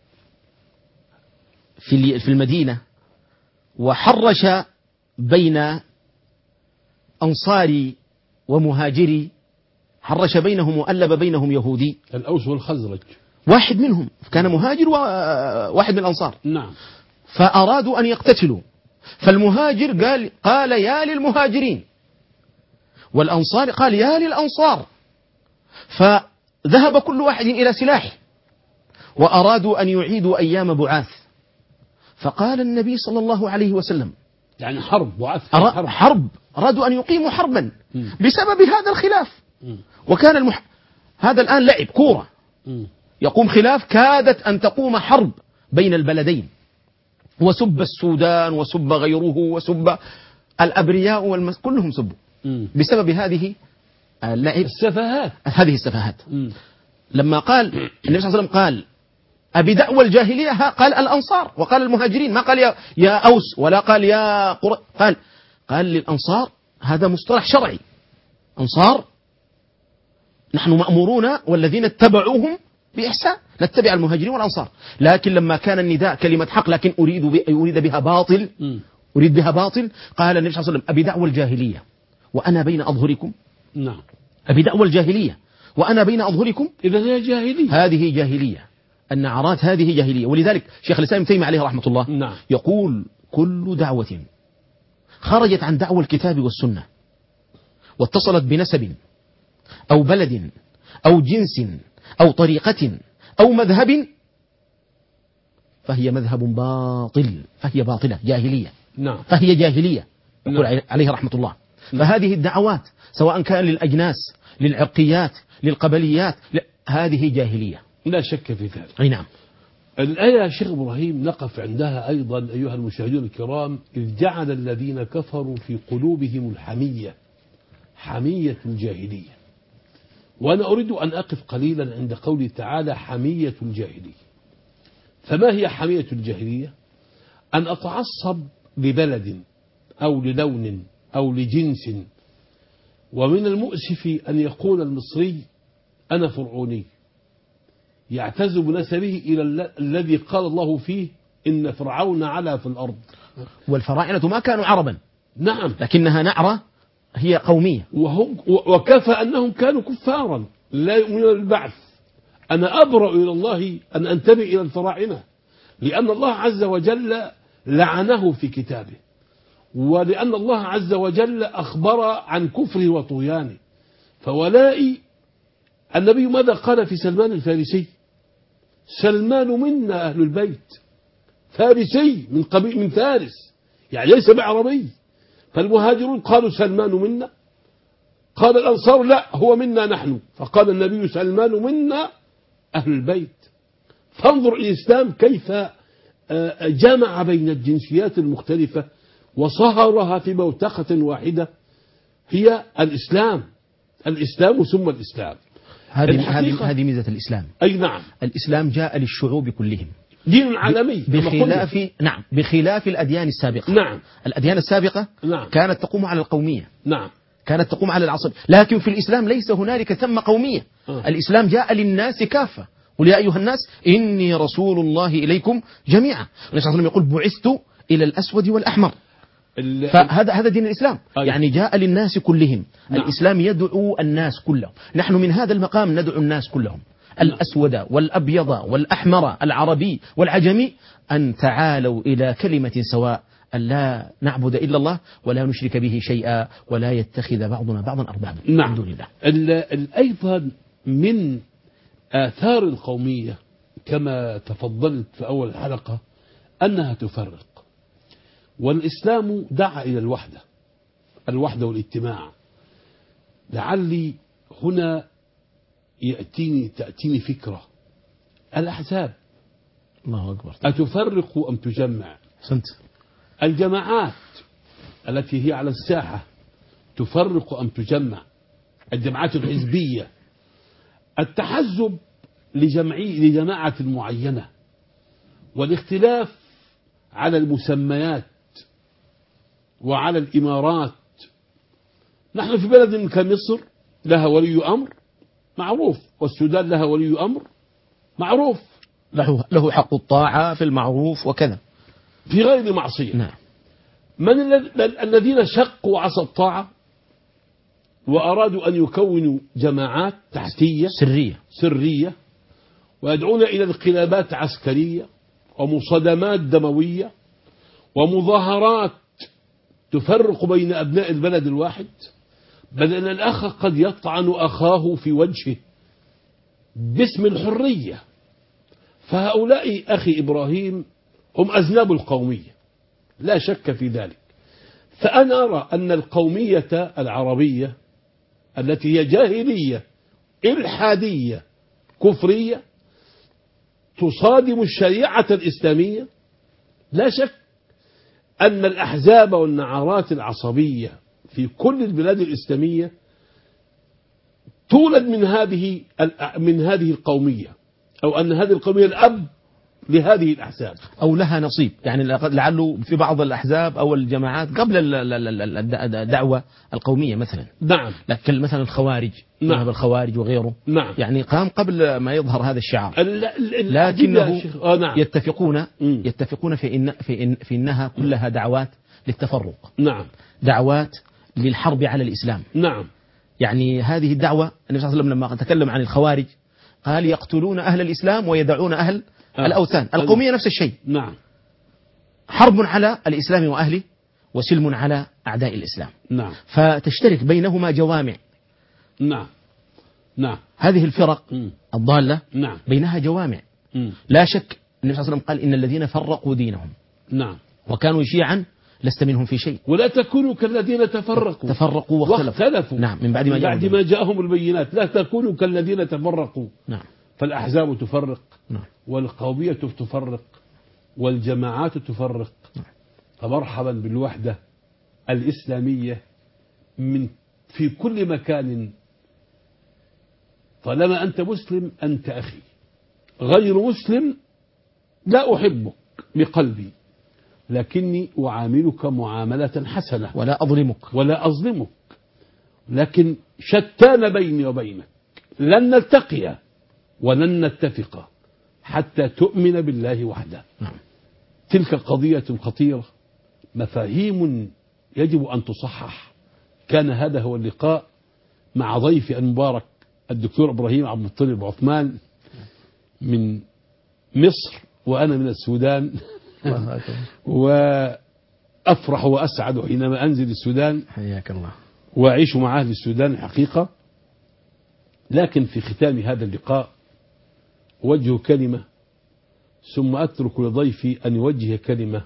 في المدينة وحرش بين أنصاري ومهاجري، حرش بينهم وألب بينهم يهودي، الأوس والخزرج، واحد منهم كان مهاجر وواحد من الأنصار. نعم. فأرادوا أن يقتتلوا، فالمهاجر قال قال يا للمهاجرين، والأنصار قال يا للأنصار، فذهب كل واحد إلى سلاحه وأرادوا أن يعيدوا أيام بعاث. فقال النبي صلى الله عليه وسلم، يعني حرب بعاث، حرب, حرب أرادوا أن يقيموا حربا م. بسبب هذا الخلاف م. وكان المح... هذا الآن لعب كورة م. يقوم خلاف، كادت أن تقوم حرب بين البلدين، وسب السودان وسب غيره وسب الأبرياء والمس... كلهم سبوا م. بسبب هذه اللعب، السفاهات، هذه السفاهات. م. لما قال النبي صلى الله عليه وسلم قال أبي دعوى الجاهلية، قال الأنصار وقال المهاجرين، ما قال يا, يا أوس ولا قال يا قر... قال قال للأنصار. هذا مصطلح شرعي، أنصار نحن مأمورون والذين اتبعوهم بإحسان، نتبع المهاجرين والأنصار. لكن لما كان النداء كلمة حق لكن أريد ب... أريد بها باطل أريد بها باطل قال النبي صلى الله عليه وسلم أبي دعوى الجاهلية وأنا بين أظهركم. نعم. أبي دعوى الجاهلية وأنا بين أظهركم، إذا هي جاهلية، هذه جاهلية، النعرات هذه جاهلية. ولذلك شيخ الإسلام ابن تيمية عليه رحمة الله نعم. يقول كل دعوة خرجت عن دعوة الكتاب والسنة واتصلت بنسب أو بلد أو جنس أو طريقة أو مذهب فهي مذهب باطل، فهي باطلة جاهلية. نعم. فهي جاهلية يقول نعم. عليه رحمة الله. فهذه الدعوات سواء كان للأجناس للعرقيات للقبليات هذه جاهلية لا شك في ذلك. أي نعم. الآية يا شيخ إبراهيم نقف عندها أيضا أيها المشاهدون الكرام، إذ جعل الذين كفروا في قلوبهم الحمية، حمية الجاهلية. وأنا أريد أن أقف قليلا عند قوله تعالى حمية الجاهلية. فما هي حمية الجاهلية؟ أن أتعصب لبلد أو للون أو لجنس. ومن المؤسف أن يقول المصري أنا فرعوني، يعتز بنسبه إلى الذي قال الله فيه إن فرعون علا في الأرض. والفراعنة ما كانوا عربا، نعم، لكنها نعرة هي قومية، وهم وكفى أنهم كانوا كفارا لا يؤمنون بالبعث. أنا أبرأ إلى الله أن أنتبه إلى الفراعنة، لأن الله عز وجل لعنه في كتابه، ولأن الله عز وجل أخبر عن كفره وطغيانه. فولائي النبي ماذا قال في سلمان الفارسي؟ سلمان منا أهل البيت، فارسي من قبيل من فارس، يعني ليس بعربي. فالمهاجرون قالوا سلمان منا، قال الأنصار لا هو منا نحن، فقال النبي سلمان منا أهل البيت. فانظر الإسلام كيف جمع بين الجنسيات المختلفة وصهرها في بوتقة واحدة، هي الإسلام. الإسلام ثم الإسلام. هذه هذه هذه ميزة الإسلام. أي نعم. الإسلام جاء للشعوب كلهم، دين عالمي بخلاف نعم بخلاف الأديان السابقة. نعم. الأديان السابقة نعم. كانت تقوم على القومية. نعم. كانت تقوم على العصب، لكن في الإسلام ليس هنالك ثم قومية. آه. الإسلام جاء للناس كافة، قل يا أيها الناس إني رسول الله إليكم جميعا. النبي صلى الله عليه وسلم يقول بعثت إلى الأسود والأحمر. فهذا هذا دين الإسلام. أي. يعني جاء للناس كلهم. نعم. الإسلام يدعو الناس كلهم، نحن من هذا المقام ندعو الناس كلهم، نعم. الأسود والأبيض والأحمر العربي والعجمي، أن تعالوا إلى كلمة سواء، أن لا نعبد إلا الله ولا نشرك به شيئا ولا يتخذ بعضنا بعضا أربابا. نعم. الحمد لله. أيضا من آثار القومية كما تفضلت في أول الحلقة أنها تفرق، والإسلام دعا إلى الوحدة، الوحدة والاجتماع. لعلي هنا يأتيني تأتيني فكرة. الأحزاب الله أكبر. أتفرق أم تجمع؟ سنت. الجماعات التي هي على الساحة تفرق أم تجمع؟ الجماعات الحزبية، التحزب لجمعي لجماعة معينة، والاختلاف على المسميات وعلى الإمارات. نحن في بلد كمصر لها ولي أمر معروف، والسودان لها ولي أمر معروف، له له حق الطاعة في المعروف وكذا في غير معصية. نعم. من الذين شقوا عصا الطاعة وأرادوا أن يكونوا جماعات تحتية سرية سرية ويدعون إلى انقلابات عسكرية ومصادمات دموية ومظاهرات تفرق بين أبناء البلد الواحد، بل أن الأخ قد يطعن أخاه في وجهه باسم الحرية. فهؤلاء أخي إبراهيم هم أذناب القومية، لا شك في ذلك. فأنا أرى أن القومية العربية التي هي جاهلية إلحادية كفرية تصادم الشريعة الإسلامية، لا شك أن الأحزاب والنعرات العصبية في كل البلاد الإسلامية تولد من هذه من هذه القومية، أو أن هذه القومية الأب لهذه الأحزاب أو لها نصيب. يعني لعله في بعض الأحزاب أو الجماعات قبل الدعوة القومية مثلا. نعم. لكن مثلا الخوارج، نعم. مذهب الخوارج وغيره. نعم. يعني قام قبل ما يظهر هذا الشعار، ال- لكنه آه نعم. يتفقون مم. يتفقون في إن في إن في إنها كلها دعوات للتفرق، نعم. دعوات للحرب على الإسلام. نعم. يعني هذه الدعوة النبي صلى الله عليه وسلم لما تكلم عن الخوارج قال يقتلون أهل الإسلام ويدعون أهل آه. الأوثان. القومية نفس الشيء، نعم. حرب على الإسلام وأهله وسلم على أعداء الإسلام. نعم. فتشترك بينهما جوامع. نعم. نعم. هذه الفرق مم. الضالة نعم. بينها جوامع. مم. لا شك النبي صلى الله عليه وسلم قال إن الذين فرقوا دينهم نعم. وكانوا شيعا لست منهم في شيء. ولا تكونوا كالذين تفرقوا تفرقوا واختلفوا. واختلفوا نعم. من بعد ما, من بعد جاءهم ما جاءهم البينات. لا تكونوا كالذين تفرقوا. نعم. فالأحزاب تفرق، نعم. والقومية تفرق، والجماعات تفرق. نعم. فمرحبا بالوحدة الإسلامية من في كل مكان. طالما أنت مسلم أنت أخي، غير مسلم لا أحبك بقلبي، لكني أعاملك معاملة حسنة ولا أظلمك ولا أظلمك. لكن شتان بيني وبينك، لن نلتقي ولن نتفق حتى تؤمن بالله وحده. نعم. تلك قضية خطيرة، مفاهيم يجب أن تصحح. كان هذا هو اللقاء مع ضيفي المبارك الدكتور إبراهيم عبد المطلب عثمان من مصر، وأنا من السودان. وأفرح وأسعد حينما أنزل السودان حياك الله وأعيش مع أهل السودان الحقيقة. لكن في ختام هذا اللقاء أوجه كلمة، ثم أترك لضيفي أن يوجه كلمة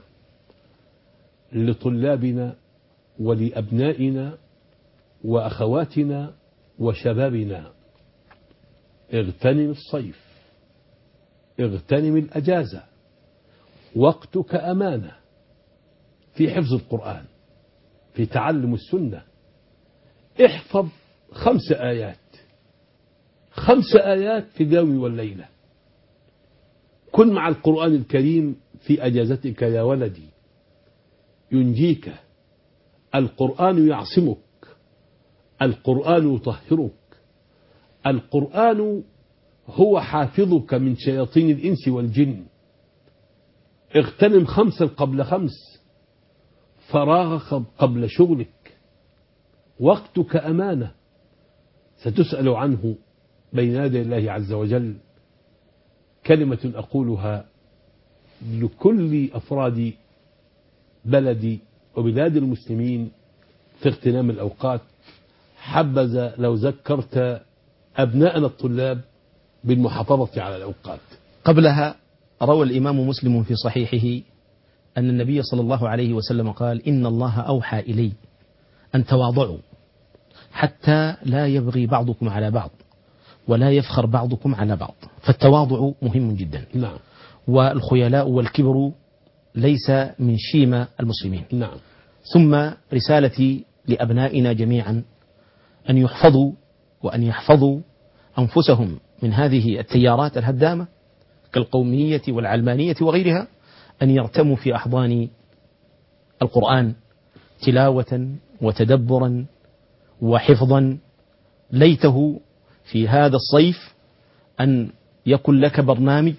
لطلابنا ولأبنائنا وأخواتنا وشبابنا. اغتنم الصيف، اغتنم الأجازة، وقتك أمانة في حفظ القرآن، في تعلم السنة. احفظ خمس آيات، خمس آيات في اليوم والليلة. كن مع القرآن الكريم في أجازتك يا ولدي، ينجيك. القرآن يعصمك، القرآن يطهرك، القرآن هو حافظك من شياطين الإنس والجن. اغتنم خمسا قبل خمس، فراغك قبل شغلك. وقتك أمانة ستسأل عنه بين يدي الله عز وجل. كلمة أقولها لكل أفراد بلدي وبلاد المسلمين في اغتنام الأوقات. حبذا لو ذكرت أبناءنا الطلاب بالمحافظة على الأوقات. قبلها روى الإمام مسلم في صحيحه أن النبي صلى الله عليه وسلم قال إن الله أوحى إلي أن تواضعوا حتى لا يبغي بعضكم على بعض ولا يفخر بعضكم على بعض، فالتواضع مهم جدا. نعم. والخيلاء والكبر ليس من شيمة المسلمين. نعم. ثم رسالتي لأبنائنا جميعا أن يحفظوا وأن يحفظوا أنفسهم من هذه التيارات الهدامة كالقومية والعلمانية وغيرها، أن يرتموا في أحضان القرآن تلاوة وتدبرا وحفظا. ليته في هذا الصيف أن يكن لك برنامج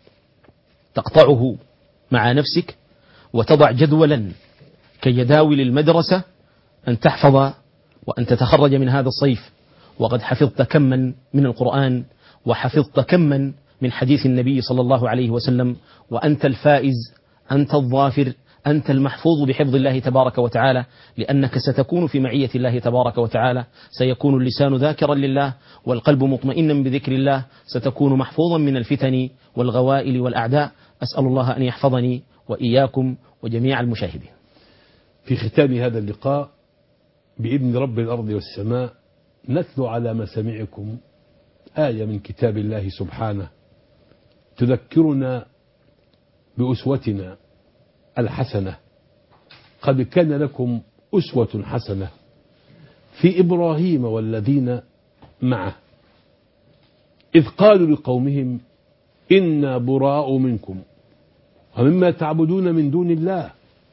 تقطعه مع نفسك وتضع جدولا كجداول المدرسة أن تحفظ وأن تتخرج من هذا الصيف وقد حفظت كما من القرآن وحفظت كما من حديث النبي صلى الله عليه وسلم، وأنت الفائز، أنت الظافر، أنت المحفوظ بحفظ الله تبارك وتعالى، لأنك ستكون في معية الله تبارك وتعالى. سيكون اللسان ذاكرا لله والقلب مطمئنا بذكر الله، ستكون محفوظا من الفتن والغوائل والأعداء. أسأل الله أن يحفظني وإياكم وجميع المشاهدين. في ختام هذا اللقاء بإذن رب الأرض والسماء نتلو على مسامعكم آية من كتاب الله سبحانه تذكرنا بأسوتنا الحسنة. قد كان لكم أسوة حسنة في إبراهيم والذين معه إذ قالوا لقومهم إنا براء منكم ومما تعبدون من دون الله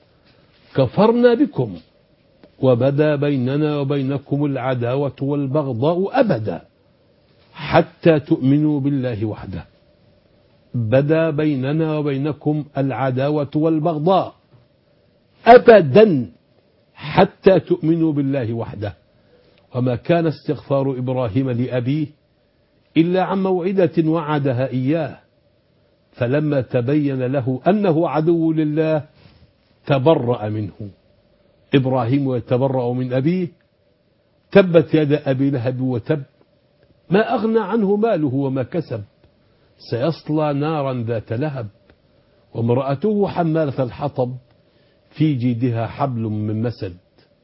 كفرنا بكم وبدا بيننا وبينكم العداوة والبغضاء أبدا حتى تؤمنوا بالله وحده. بدا بيننا وبينكم العداوة والبغضاء أبدا حتى تؤمنوا بالله وحده. وما كان استغفار إبراهيم لأبيه إلا عن موعدة وعدها إياه فلما تبين له أنه عدو لله تبرأ منه. إبراهيم يتبرأ من أبيه. تبت يد أبي لهب وتب ما أغنى عنه ماله وما كسب سيصلى نارا ذات لهب وامرأته حمالة الحطب في جيدها حبل من مسد.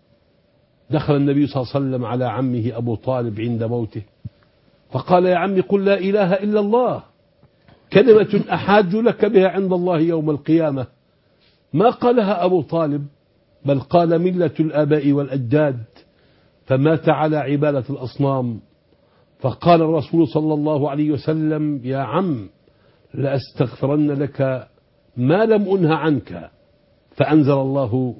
دخل النبي صلى الله عليه وسلم على عمه أبو طالب عند موته فقال يا عمي قل لا إله إلا الله كلمة أحاج لك بها عند الله يوم القيامة. ما قالها أبو طالب بل قال ملة الآباء والأجداد فمات على عبادة الأصنام. فقال الرسول صلى الله عليه وسلم يا عم لأستغفرن لك ما لم أنه عنك. فأنزل الله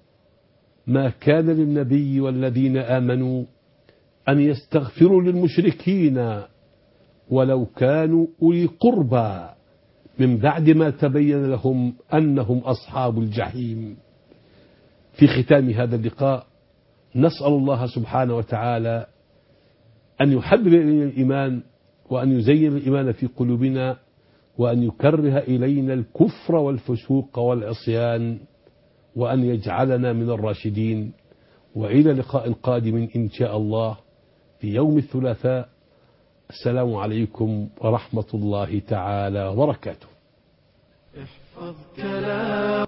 ما كان للنبي والذين آمنوا أن يستغفروا للمشركين ولو كانوا أولي قربى من بعد ما تبين لهم أنهم أصحاب الجحيم. في ختام هذا اللقاء نسأل الله سبحانه وتعالى أن يحبب إلينا الإيمان وأن يزين الإيمان في قلوبنا وأن يكره إلينا الكفر والفسوق والعصيان وأن يجعلنا من الراشدين. وإلى لقاء قادم إن شاء الله في يوم الثلاثاء. السلام عليكم ورحمة الله تعالى وبركاته.